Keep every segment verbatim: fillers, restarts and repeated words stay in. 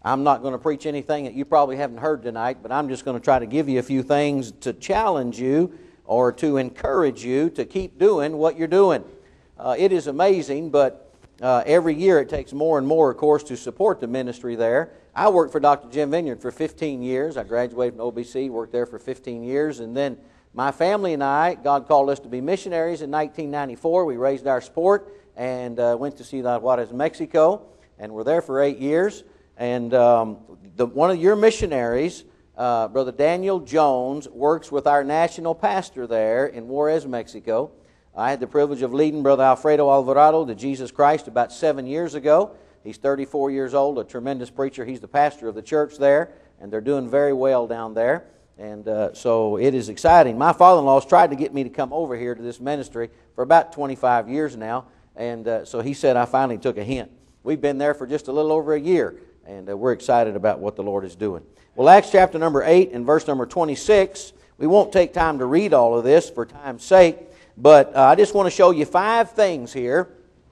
I'm not going to preach anything that you probably haven't heard tonight, but I'm just going to try to give you a few things to challenge you or to encourage you to keep doing what you're doing. Uh, it is amazing, but uh, every year it takes more and more, of course, to support the ministry there. I worked for Doctor Jim Vineyard for fifteen years. I graduated from O B C, worked there for fifteen years, and then my family and I, God called us to be missionaries in nineteen ninety-four. We raised our sport and uh, went to Ciudad Juarez, Mexico, and were there for eight years. And um, the, one of your missionaries, uh, Brother Daniel Jones, works with our national pastor there in Juarez, Mexico. I had the privilege of leading Brother Alfredo Alvarado to Jesus Christ about seven years ago. He's thirty-four years old, a tremendous preacher. He's the pastor of the church there, and they're doing very well down there. And uh, so it is exciting. My father-in-law has tried to get me to come over here to this ministry for about twenty-five years now, and uh, so he said I finally took a hint. We've been there for just a little over a year, and uh, we're excited about what the Lord is doing. Well, Acts chapter number eight and verse number twenty-six, we won't take time to read all of this for time's sake, but uh, I just want to show you five things here.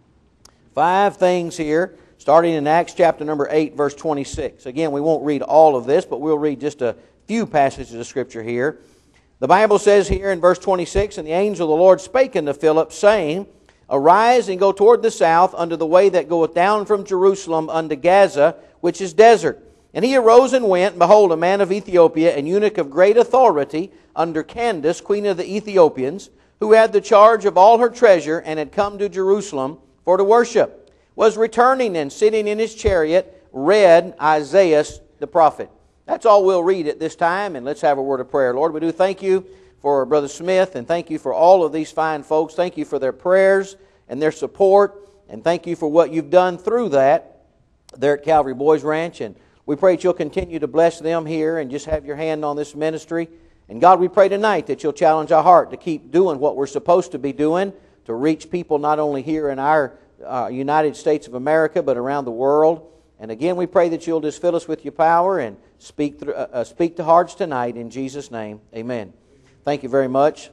Five things here, starting in Acts chapter number eight, verse twenty-six. Again, we won't read all of this, but we'll read just a few passages of Scripture here. The Bible says here in verse twenty-six, "And the angel of the Lord spake unto Philip, saying, Arise and go toward the south unto the way that goeth down from Jerusalem unto Gaza, which is desert. And he arose and went, and behold, a man of Ethiopia, an eunuch of great authority, under Candace, queen of the Ethiopians, who had the charge of all her treasure, and had come to Jerusalem for to worship, was returning and sitting in his chariot, read Isaiah the prophet." That's all we'll read at this time, and let's have a word of prayer. Lord, we do thank you for Brother Smith, and thank you for all of these fine folks. Thank you for their prayers and their support, and thank you for what you've done through that there at Calvary Boys Ranch. And we pray that you'll continue to bless them here and just have your hand on this ministry. And God, we pray tonight that you'll challenge our heart to keep doing what we're supposed to be doing, to reach people not only here in our uh, United States of America, but around the world. And again, we pray that you'll just fill us with your power and speak, through, uh, speak to hearts tonight. In Jesus' name, amen. Thank you very much.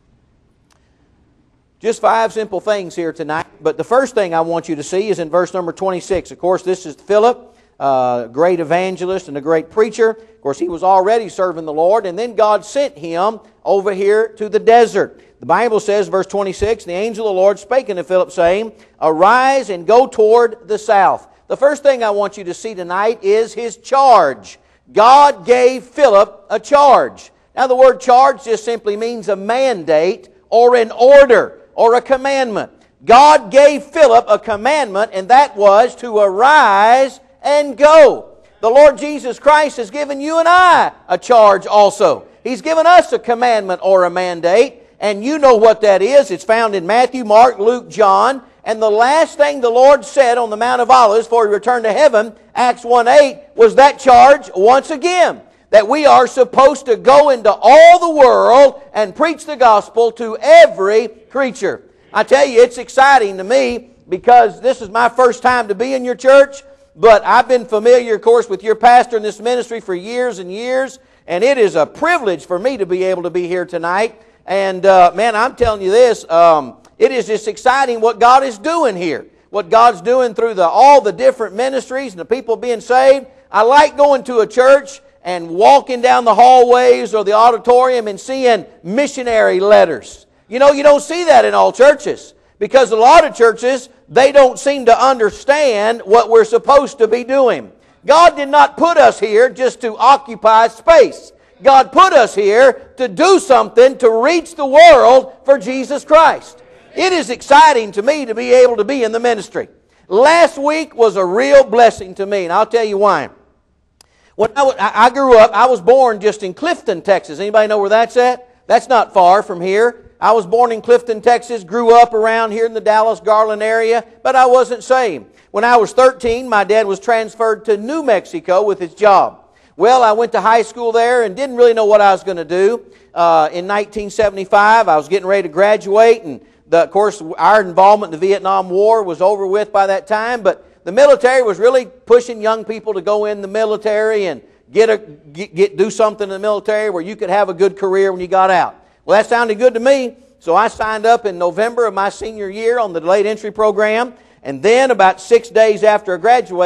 Just five simple things here tonight. But the first thing I want you to see is in verse number twenty-six. Of course, this is Philip, a great evangelist and a great preacher. Of course, he was already serving the Lord, and then God sent him over here to the desert. The Bible says, verse twenty-six, "The angel of the Lord spake unto Philip, saying, Arise and go toward the south." The first thing I want you to see tonight is his charge. God gave Philip a charge. Now, the word charge just simply means a mandate or an order or a commandment. God gave Philip a commandment, and that was to arise and go. The Lord Jesus Christ has given you and I a charge also. He's given us a commandment or a mandate, and you know what that is. It's found in Matthew, Mark, Luke, John. And the last thing the Lord said on the Mount of Olives before He returned to heaven, Acts one eight, was that charge once again. That we are supposed to go into all the world and preach the gospel to every creature. I tell you, it's exciting to me because this is my first time to be in your church, but I've been familiar, of course, with your pastor in this ministry for years and years, and it is a privilege for me to be able to be here tonight. And uh, man, I'm telling you this, um, it is just exciting what God is doing here. What God's doing through the, all the different ministries and the people being saved. I like going to a church and walking down the hallways or the auditorium and seeing missionary letters. You know, you don't see that in all churches. Because a lot of churches, they don't seem to understand what we're supposed to be doing. God did not put us here just to occupy space. God put us here to do something to reach the world for Jesus Christ. It is exciting to me to be able to be in the ministry. Last week was a real blessing to me, and I'll tell you why. When I, w- I grew up, I was born just in Clifton, Texas. Anybody know where that's at? That's not far from here. I was born in Clifton, Texas, grew up around here in the Dallas-Garland area, but I wasn't saved. When I was thirteen, my dad was transferred to New Mexico with his job. Well, I went to high school there and didn't really know what I was going to do. Uh, in nineteen seventy-five, I was getting ready to graduate, and the, of course, our involvement in the Vietnam War was over with by that time, but the military was really pushing young people to go in the military and get a get, get do something in the military where you could have a good career when you got out. Well, that sounded good to me, so I signed up in November of my senior year on the delayed entry program, and then about six days after I graduated,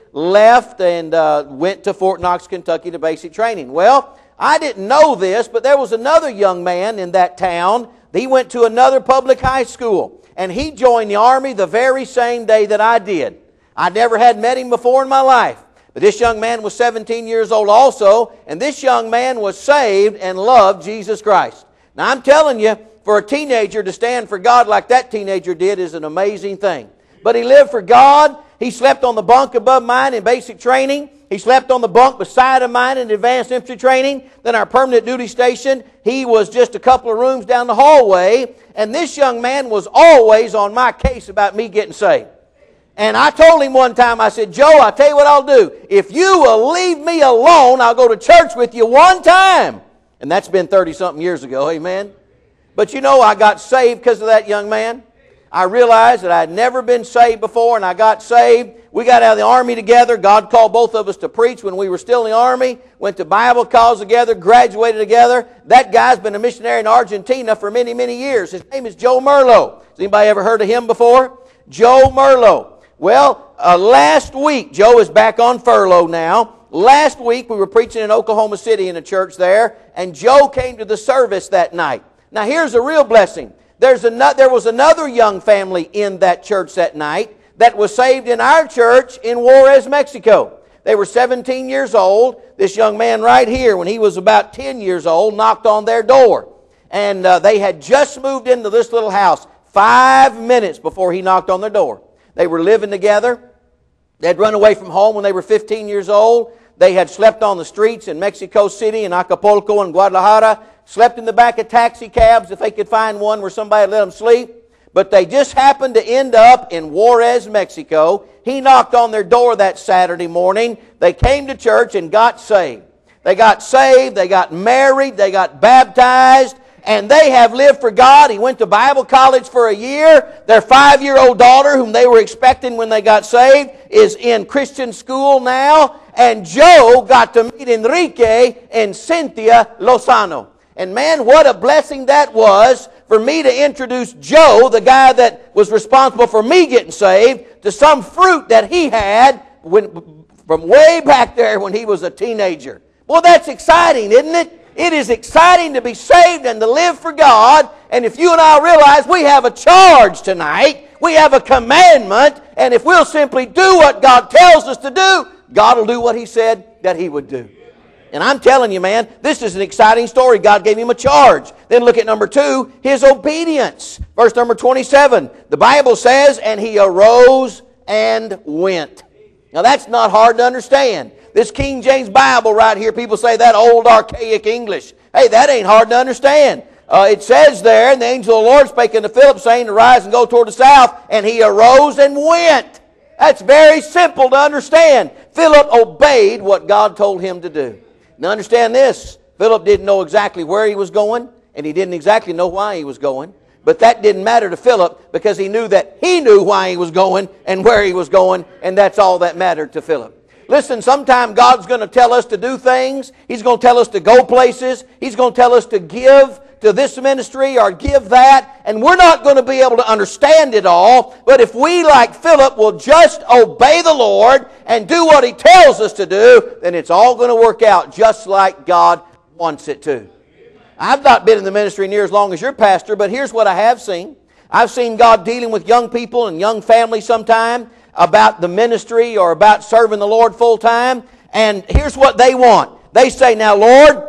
left and uh, went to Fort Knox, Kentucky to basic training. Well, I didn't know this, but there was another young man in that town. He went to another public high school, and he joined the Army the very same day that I did. I never had met him before in my life. But this young man was seventeen years old also, and this young man was saved and loved Jesus Christ. Now I'm telling you, for a teenager to stand for God like that teenager did is an amazing thing. But he lived for God. He slept on the bunk above mine in basic training. He slept on the bunk beside of mine in advanced infantry training. Then our permanent duty station, he was just a couple of rooms down the hallway. And this young man was always on my case about me getting saved. And I told him one time, I said, Joe, I'll tell you what I'll do. If you will leave me alone, I'll go to church with you one time. And that's been thirty-something years ago, amen? But you know, I got saved because of that young man. I realized that I had never been saved before, and I got saved. We got out of the Army together. God called both of us to preach when we were still in the Army. Went to Bible calls together, graduated together. That guy's been a missionary in Argentina for many, many years. His name is Joe Merlo. Has anybody ever heard of him before? Joe Merlo. Well, uh, last week, Joe is back on furlough now. Last week, we were preaching in Oklahoma City in a church there, and Joe came to the service that night. Now, here's a real blessing. There's a, there was another young family in that church that night that was saved in our church in Juarez, Mexico. They were seventeen years old. This young man right here, when he was about ten years old, knocked on their door. And uh, they had just moved into this little house five minutes before he knocked on their door. They were living together. They'd run away from home when they were fifteen years old. They had slept on the streets in Mexico City and Acapulco and Guadalajara. Slept in the back of taxi cabs if they could find one where somebody let them sleep. But they just happened to end up in Juarez, Mexico. He knocked on their door that Saturday morning. They came to church and got saved. They got saved, they got married, they got baptized, and they have lived for God. He went to Bible college for a year. Their five-year-old daughter, whom they were expecting when they got saved, is in Christian school now. And Joe got to meet Enrique and Cynthia Lozano. And man, what a blessing that was for me to introduce Joe, the guy that was responsible for me getting saved, to some fruit that he had when, from way back there when he was a teenager. Well, that's exciting, isn't it? It is exciting to be saved and to live for God. And if you and I realize we have a charge tonight, we have a commandment, and if we'll simply do what God tells us to do, God will do what He said that He would do. And I'm telling you, man, this is an exciting story. God gave him a charge. Then look at number two, his obedience. Verse number twenty-seven. The Bible says, and he arose and went. Now that's not hard to understand. This King James Bible right here, people say that old archaic English. Hey, that ain't hard to understand. Uh, it says there, and the angel of the Lord spake unto Philip, saying, arise and go toward the south. And he arose and went. That's very simple to understand. Philip obeyed what God told him to do. Now understand this, Philip didn't know exactly where he was going, and he didn't exactly know why he was going. But that didn't matter to Philip because he knew that he knew why he was going and where he was going, and that's all that mattered to Philip. Listen, sometime God's going to tell us to do things. He's going to tell us to go places. He's going to tell us to give to this ministry or give that, and we're not going to be able to understand it all. But if we, like Philip, will just obey the Lord and do what He tells us to do, then it's all going to work out just like God wants it to. I've not been in the ministry near as long as your pastor, but here's what I have seen. I've seen God dealing with young people and young families sometime about the ministry or about serving the Lord full time, and here's what they want. They say, now Lord,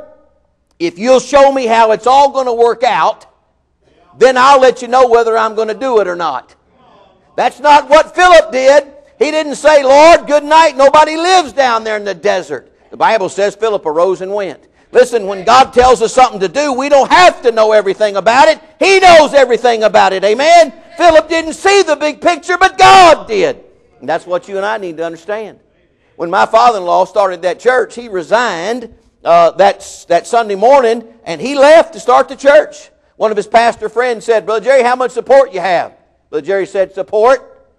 if you'll show me how it's all going to work out, then I'll let you know whether I'm going to do it or not. That's not what Philip did. He didn't say, Lord, good night, nobody lives down there in the desert. The Bible says Philip arose and went. Listen, when God tells us something to do, we don't have to know everything about it. He knows everything about it, amen? Philip didn't see the big picture, but God did. And that's what you and I need to understand. When my father-in-law started that church, he resigned Uh, that, that Sunday morning, and he left to start the church. One of his pastor friends said, Brother Jerry, how much support you have? Brother Jerry said, support?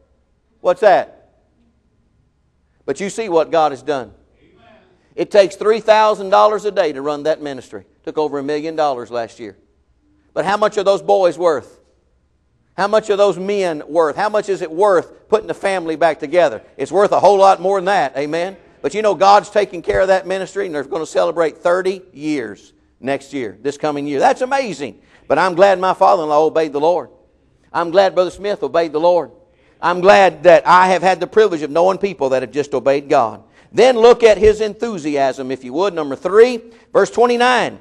What's that? But you see what God has done. Amen. It takes three thousand dollars a day to run that ministry. Took over a million dollars last year. But how much are those boys worth? How much are those men worth? How much is it worth putting the family back together? It's worth a whole lot more than that. Amen? But you know, God's taking care of that ministry, and they're going to celebrate thirty years next year, this coming year. That's amazing. But I'm glad my father-in-law obeyed the Lord. I'm glad Brother Smith obeyed the Lord. I'm glad that I have had the privilege of knowing people that have just obeyed God. Then look at his enthusiasm, if you would. Number three, verse twenty-nine.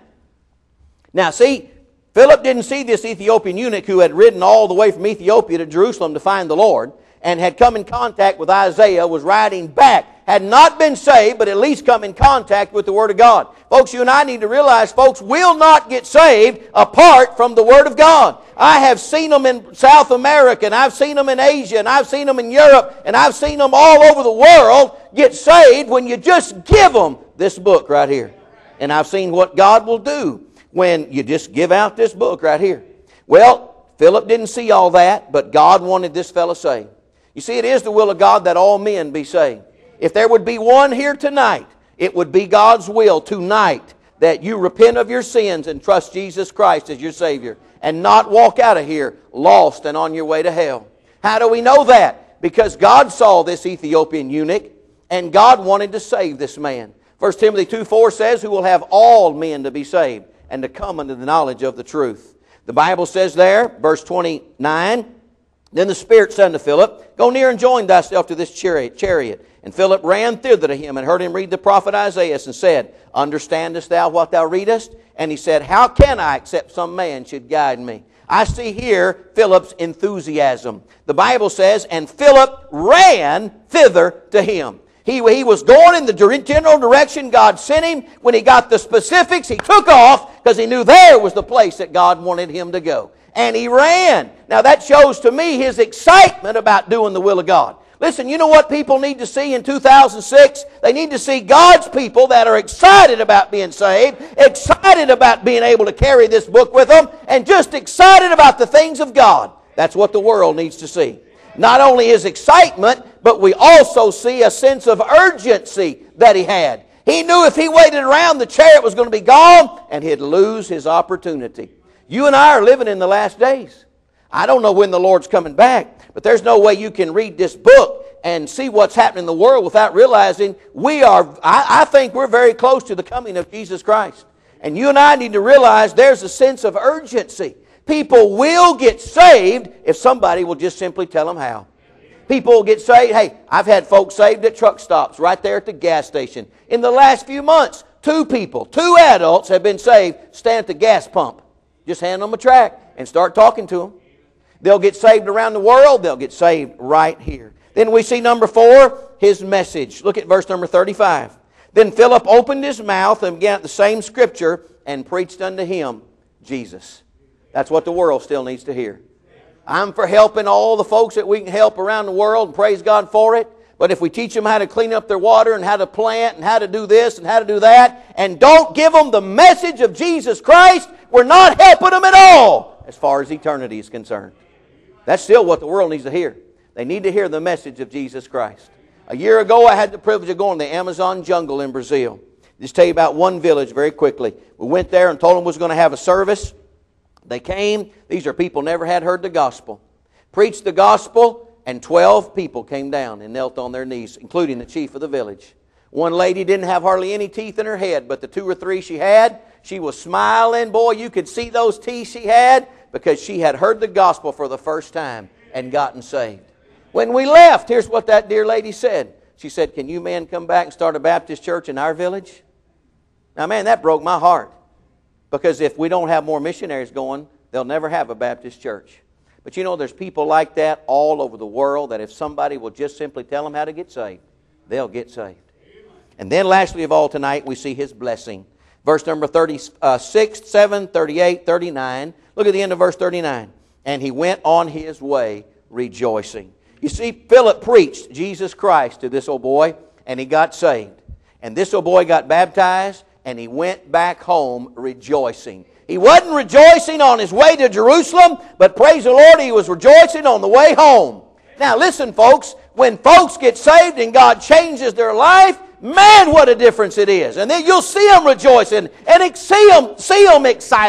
Now see, Philip didn't see this Ethiopian eunuch who had ridden all the way from Ethiopia to Jerusalem to find the Lord and had come in contact with Isaiah, was riding back, had not been saved, but at least come in contact with the Word of God. Folks, you and I need to realize folks will not get saved apart from the Word of God. I have seen them in South America, and I've seen them in Asia, and I've seen them in Europe, and I've seen them all over the world get saved when you just give them this book right here. And I've seen what God will do when you just give out this book right here. Well, Philip didn't see all that, but God wanted this fellow saved. You see, it is the will of God that all men be saved. If there would be one here tonight, it would be God's will tonight that you repent of your sins and trust Jesus Christ as your Savior and not walk out of here lost and on your way to hell. How do we know that? Because God saw this Ethiopian eunuch and God wanted to save this man. First Timothy two four says, who will have all men to be saved and to come unto the knowledge of the truth. The Bible says there, verse twenty-nine, then the Spirit said unto Philip, go near and join thyself to this chariot. And Philip ran thither to him and heard him read the prophet Isaiah and said, understandest thou what thou readest? And he said, how can I except some man should guide me? I see here Philip's enthusiasm. The Bible says, and Philip ran thither to him. He, he was going in the general direction God sent him. When he got the specifics, he took off because he knew there was the place that God wanted him to go. And he ran. Now that shows to me his excitement about doing the will of God. Listen, you know what people need to see in two thousand six? They need to see God's people that are excited about being saved, excited about being able to carry this book with them, and just excited about the things of God. That's what the world needs to see. Not only his excitement, but we also see a sense of urgency that he had. He knew if he waited around, the chariot was going to be gone, and he'd lose his opportunity. You and I are living in the last days. I don't know when the Lord's coming back, but there's no way you can read this book and see what's happening in the world without realizing we are, I, I think we're very close to the coming of Jesus Christ. And you and I need to realize there's a sense of urgency. People will get saved if somebody will just simply tell them how. People will get saved. Hey, I've had folks saved at truck stops right there at the gas station. In the last few months, two people, two adults have been saved, stand at the gas pump. Just hand them a tract and start talking to them. They'll get saved around the world. They'll get saved right here. Then we see number four, his message. Look at verse number thirty-five. Then Philip opened his mouth and began at the same scripture and preached unto him Jesus. That's what the world still needs to hear. I'm for helping all the folks that we can help around the world, and praise God for it. But if we teach them how to clean up their water and how to plant and how to do this and how to do that, and don't give them the message of Jesus Christ, we're not helping them at all as far as eternity is concerned. That's still what the world needs to hear. They need to hear the message of Jesus Christ. A year ago, I had the privilege of going to the Amazon jungle in Brazil. Just tell you about one village very quickly. We went there and told them we was going to have a service. They came. These are people never had heard the gospel. Preached the gospel, and twelve people came down and knelt on their knees, including the chief of the village. One lady didn't have hardly any teeth in her head, but the two or three she had, she was smiling. Boy, you could see those teeth she had because she had heard the gospel for the first time and gotten saved. When we left, here's what that dear lady said. She said, can you men come back and start a Baptist church in our village? Now, man, that broke my heart. Because if we don't have more missionaries going, they'll never have a Baptist church. But you know, there's people like that all over the world that if somebody will just simply tell them how to get saved, they'll get saved. And then lastly of all tonight, we see his blessing. Verse number thirty-six, seven, thirty-eight, thirty-nine. Look at the end of verse thirty-nine. And he went on his way rejoicing. You see, Philip preached Jesus Christ to this old boy, and he got saved. And this old boy got baptized, and he went back home rejoicing. He wasn't rejoicing on his way to Jerusalem, but praise the Lord, he was rejoicing on the way home. Now listen, folks, when folks get saved and God changes their life, man, what a difference it is. And then you'll see them rejoicing and see them, see them excited.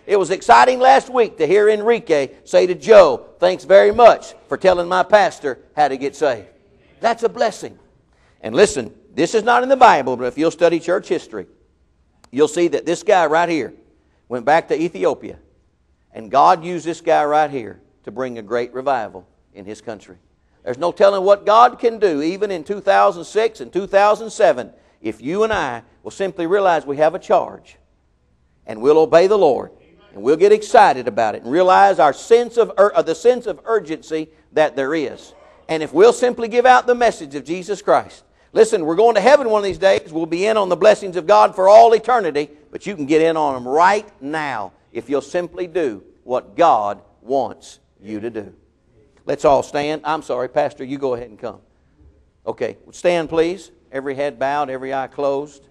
It was exciting last week to hear Enrique say to Joe, thanks very much for telling my pastor how to get saved. That's a blessing. And listen, this is not in the Bible, but if you'll study church history, you'll see that this guy right here went back to Ethiopia. And God used this guy right here to bring a great revival in his country. There's no telling what God can do, even in two thousand six and two thousand seven, if you and I will simply realize we have a charge and we'll obey the Lord. And we'll get excited about it and realize our sense of ur- the sense of urgency that there is. And if we'll simply give out the message of Jesus Christ. Listen, we're going to heaven one of these days. We'll be in on the blessings of God for all eternity. But you can get in on them right now if you'll simply do what God wants you to do. Let's all stand. I'm sorry, Pastor, you go ahead and come. Okay, stand please. Every head bowed, every eye closed.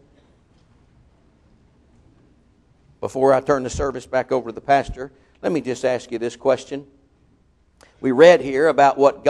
Before I turn the service back over to the pastor, let me just ask you this question. We read here about what God